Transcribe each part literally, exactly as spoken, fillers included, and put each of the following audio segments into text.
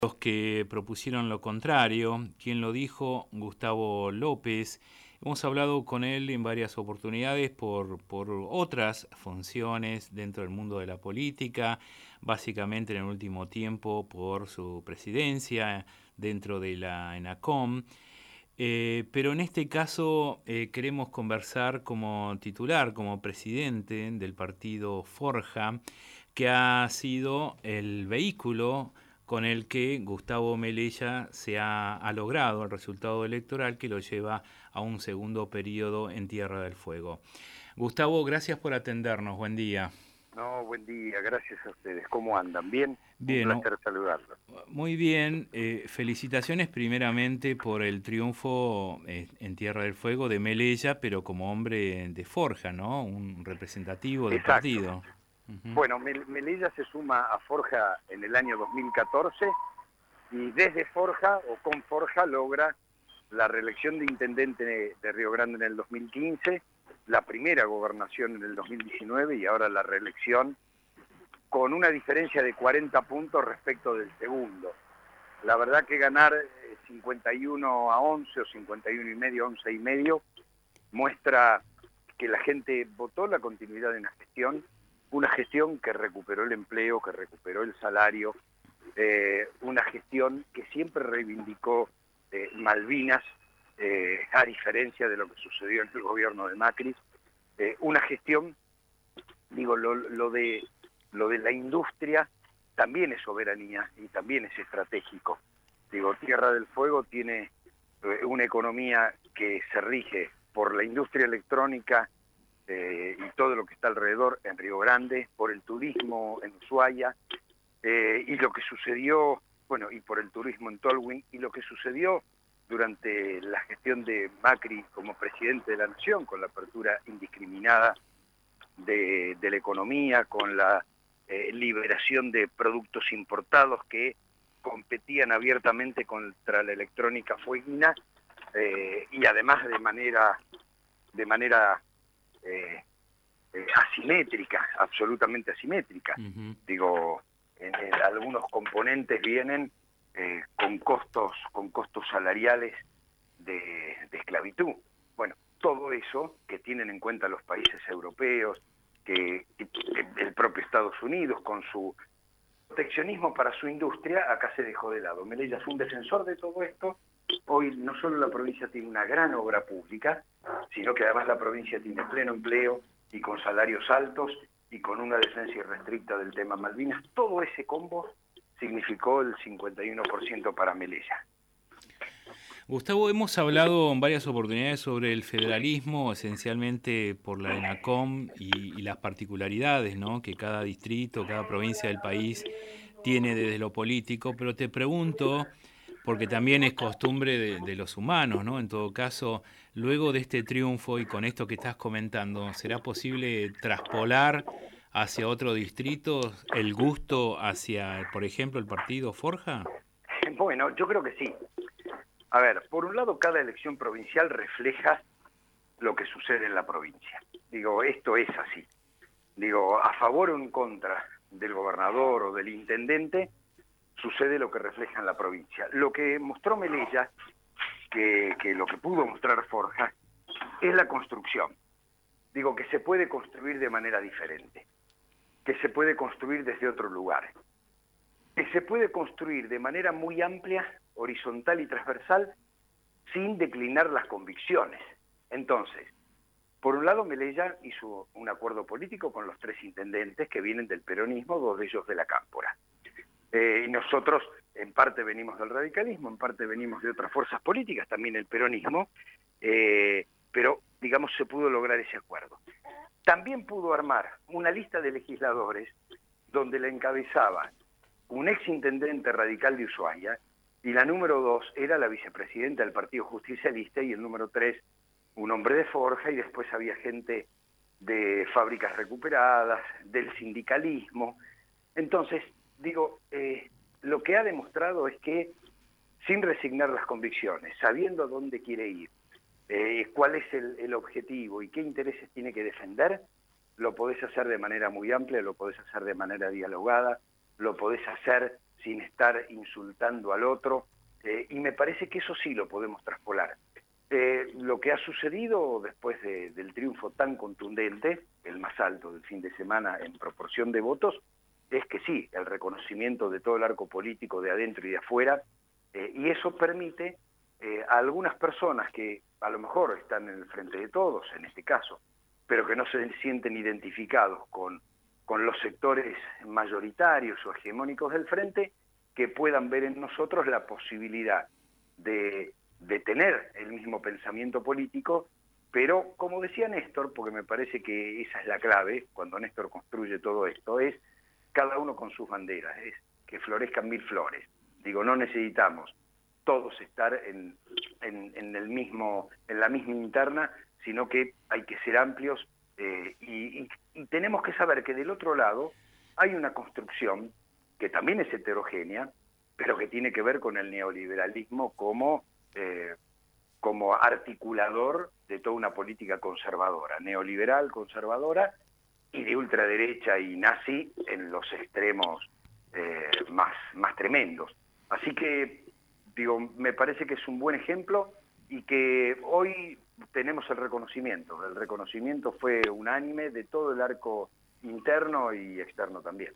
los que propusieron lo contrario. Quien lo dijo, Gustavo López. Hemos hablado con él en varias oportunidades por, por otras funciones dentro del mundo de la política, básicamente en el último tiempo por su presidencia dentro de la ENACOM. Eh, pero en este caso eh, queremos conversar como titular, como presidente del partido Forja, que ha sido el vehículo con el que Gustavo Melella se ha, ha logrado el resultado electoral que lo lleva a un segundo periodo en Tierra del Fuego. Gustavo, gracias por atendernos. Buen día. No, buen día, gracias a ustedes. ¿Cómo andan? ¿Bien? Bien, Un placer saludarlos. Muy bien. Eh, felicitaciones primeramente por el triunfo eh, en Tierra del Fuego de Melella, pero como hombre de Forja, ¿no? Un representativo del Exacto. partido. Uh-huh. Bueno, Melella se suma a Forja en el año dos mil catorce y desde Forja o con Forja logra la reelección de intendente de Río Grande en el dos mil quince, la primera gobernación en el dos mil diecinueve y ahora la reelección con una diferencia de cuarenta puntos respecto del segundo. La verdad que ganar cincuenta y uno a once o cincuenta y uno y medio, once y medio, muestra que la gente votó la continuidad de una gestión, una gestión que recuperó el empleo, que recuperó el salario, eh, una gestión que siempre reivindicó eh, Malvinas, eh, a diferencia de lo que sucedió en el gobierno de Macri, eh, una gestión, digo, lo, lo de lo de la industria también es soberanía y también es estratégico. Digo, Tierra del Fuego tiene eh, una economía que se rige por la industria electrónica eh, y todo lo que está alrededor en Río Grande, por el turismo en Ushuaia, eh, y lo que sucedió, bueno, y por el turismo en Tolwyn, y lo que sucedió durante la gestión de Macri como presidente de la Nación, con la apertura indiscriminada de, de la economía, con la eh, liberación de productos importados que competían abiertamente contra la electrónica fueguina, eh, y además de manera de manera eh, eh, asimétrica, absolutamente asimétrica. Uh-huh. Digo, en, en algunos componentes vienen eh, con costos con costos salariales de, de esclavitud. Bueno, todo eso que tienen en cuenta los países europeos, que, que el propio Estados Unidos con su proteccionismo para su industria, acá se dejó de lado. Melella es un defensor de todo esto. Hoy no solo la provincia tiene una gran obra pública, sino que además la provincia tiene pleno empleo y con salarios altos y con una defensa irrestricta del tema Malvinas. Todo ese combo significó el cincuenta y uno por ciento para Melella. Gustavo, hemos hablado en varias oportunidades sobre el federalismo, esencialmente por la ENACOM y, y las particularidades, ¿no?, que cada distrito, cada provincia del país tiene desde lo político, pero te pregunto, porque también es costumbre de, de los humanos, ¿no? En todo caso, luego de este triunfo y con esto que estás comentando, ¿será posible traspolar hacia otro distrito el gusto hacia, por ejemplo, el partido Forja? Bueno, yo creo que sí. A ver, por un lado, cada elección provincial refleja lo que sucede en la provincia. Digo, esto es así. Digo, a favor o en contra del gobernador o del intendente, sucede lo que refleja en la provincia. Lo que mostró Melella, que, que lo que pudo mostrar Forja, es la construcción. Digo, que se puede construir de manera diferente, que se puede construir desde otro lugar, que se puede construir de manera muy amplia, horizontal y transversal, sin declinar las convicciones. Entonces, por un lado, Melella hizo un acuerdo político con los tres intendentes que vienen del peronismo, dos de ellos de la Cámpora. Eh, y nosotros, en parte venimos del radicalismo, en parte venimos de otras fuerzas políticas, también el peronismo, eh, pero, digamos, se pudo lograr ese acuerdo. También pudo armar una lista de legisladores donde la encabezaba un exintendente radical de Ushuaia, y la número dos era la vicepresidenta del Partido Justicialista, y el número tres, un hombre de Forja, y después había gente de Fábricas Recuperadas, del sindicalismo. Entonces, digo, eh, lo que ha demostrado es que, sin resignar las convicciones, sabiendo a dónde quiere ir, eh, cuál es el, el objetivo y qué intereses tiene que defender, lo podés hacer de manera muy amplia, lo podés hacer de manera dialogada, lo podés hacer sin estar insultando al otro, eh, y me parece que eso sí lo podemos traspolar. Eh, lo que ha sucedido después de, del triunfo tan contundente, el más alto del fin de semana en proporción de votos, es que sí, el reconocimiento de todo el arco político de adentro y de afuera, eh, y eso permite eh, a algunas personas que a lo mejor están en el frente de todos, en este caso, pero que no se sienten identificados con, con los sectores mayoritarios o hegemónicos del frente, que puedan ver en nosotros la posibilidad de, de tener el mismo pensamiento político, pero como decía Néstor, porque me parece que esa es la clave, cuando Néstor construye todo esto, es cada uno con sus banderas, es que florezcan mil flores. Digo, no necesitamos todos estar en, en, en, el mismo, en la misma interna, sino que hay que ser amplios eh, y, y, y tenemos que saber que del otro lado hay una construcción que también es heterogénea, pero que tiene que ver con el neoliberalismo como, eh, como articulador de toda una política conservadora, neoliberal, conservadora, y de ultraderecha y nazi en los extremos eh, más, más tremendos. Así que, digo, me parece que es un buen ejemplo y que hoy tenemos el reconocimiento. El reconocimiento fue unánime de todo el arco interno y externo también.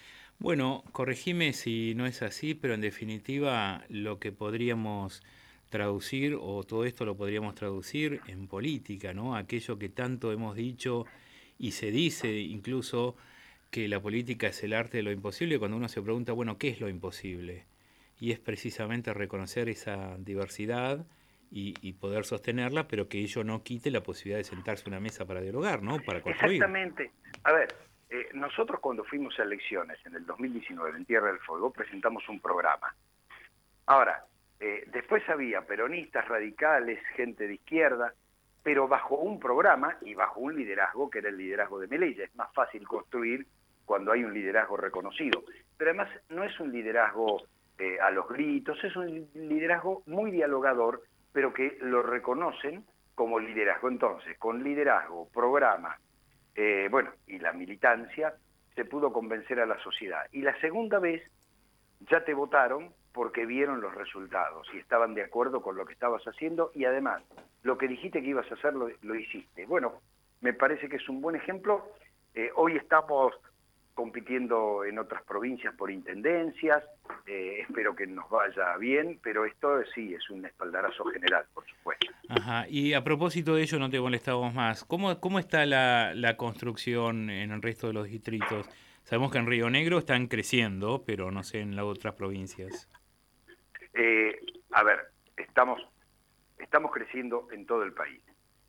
Bueno, corregime si no es así, pero en definitiva lo que podríamos traducir, o todo esto lo podríamos traducir en política, ¿no? Aquello que tanto hemos dicho y se dice incluso que la política es el arte de lo imposible, cuando uno se pregunta, bueno, ¿qué es lo imposible? Y es precisamente reconocer esa diversidad y, y poder sostenerla, pero que ello no quite la posibilidad de sentarse a una mesa para dialogar, ¿no? Para construir. Exactamente. A ver, eh, nosotros cuando fuimos a elecciones en el dos mil diecinueve en Tierra del Fuego presentamos un programa. Ahora, eh, después había peronistas, radicales, gente de izquierda, pero bajo un programa y bajo un liderazgo que era el liderazgo de Milei. Es más fácil construir cuando hay un liderazgo reconocido. Pero además no es un liderazgo eh, a los gritos, es un liderazgo muy dialogador, pero que lo reconocen como liderazgo. Entonces, con liderazgo, programa, eh, bueno, y la militancia, se pudo convencer a la sociedad. Y la segunda vez ya te votaron porque vieron los resultados y estaban de acuerdo con lo que estabas haciendo y además lo que dijiste que ibas a hacer lo, lo hiciste. Bueno, me parece que es un buen ejemplo. Eh, hoy estamos compitiendo en otras provincias por intendencias, eh, espero que nos vaya bien, pero esto sí es un espaldarazo general, por supuesto. Ajá, y a propósito de ello, no te molestamos más, ¿cómo, cómo está la, la construcción en el resto de los distritos? Sabemos que en Río Negro están creciendo, pero no sé en las otras provincias. Eh, a ver, estamos, estamos creciendo en todo el país.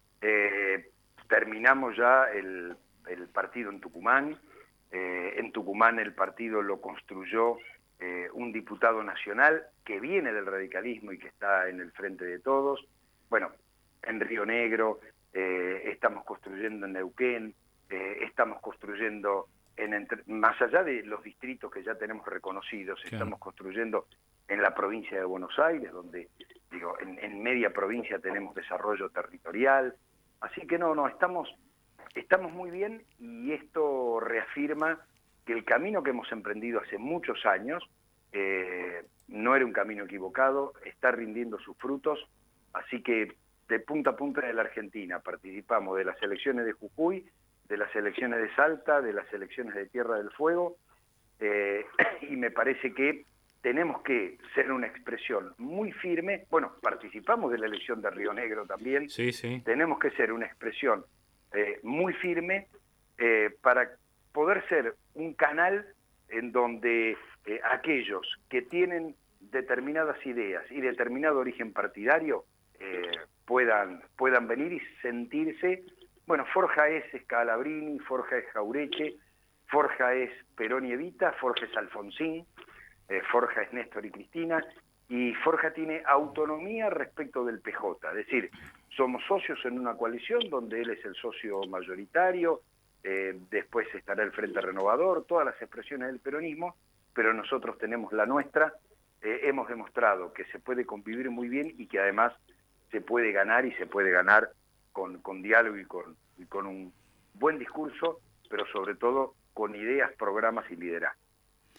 Eh, terminamos ya el, el partido en Tucumán. Eh, en Tucumán el partido lo construyó eh, un diputado nacional que viene del radicalismo y que está en el frente de todos. Bueno, en Río Negro eh, estamos construyendo en Neuquén, eh, estamos construyendo en entre, más allá de los distritos que ya tenemos reconocidos, claro. Estamos construyendo en la provincia de Buenos Aires, donde digo en, en media provincia tenemos desarrollo territorial. Así que no, no, estamos, estamos muy bien y esto reafirma que el camino que hemos emprendido hace muchos años eh, no era un camino equivocado, está rindiendo sus frutos, así que de punta a punta de la Argentina participamos de las elecciones de Jujuy, de las elecciones de Salta, de las elecciones de Tierra del Fuego, eh, y me parece que tenemos que ser una expresión muy firme. Bueno, participamos de la elección de Río Negro también. Sí, sí. Tenemos que ser una expresión eh, muy firme eh, para poder ser un canal en donde eh, aquellos que tienen determinadas ideas y determinado origen partidario eh, puedan, puedan venir y sentirse. Bueno, Forja es Scalabrini, Forja es Jaureche, Forja es Perón y Evita, Forja es Alfonsín, Eh, Forja es Néstor y Cristina, y Forja tiene autonomía respecto del P J, es decir, somos socios en una coalición donde él es el socio mayoritario, eh, después estará el Frente Renovador, todas las expresiones del peronismo, pero nosotros tenemos la nuestra, eh, hemos demostrado que se puede convivir muy bien y que además se puede ganar y se puede ganar con, con diálogo y con, y con un buen discurso, pero sobre todo con ideas, programas y liderazgo.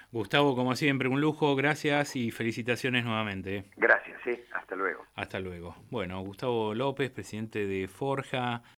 Gustavo, como siempre, un lujo, gracias y felicitaciones nuevamente. Gracias, sí, hasta luego. Hasta luego. Bueno, Gustavo López, presidente de Forja.